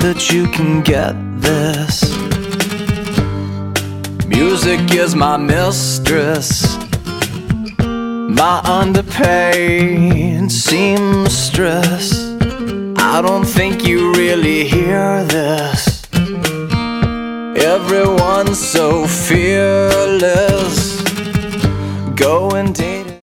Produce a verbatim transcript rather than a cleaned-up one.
that you can get this. Music is my mistress, my underpaid seamstress. I don't think you really hear this.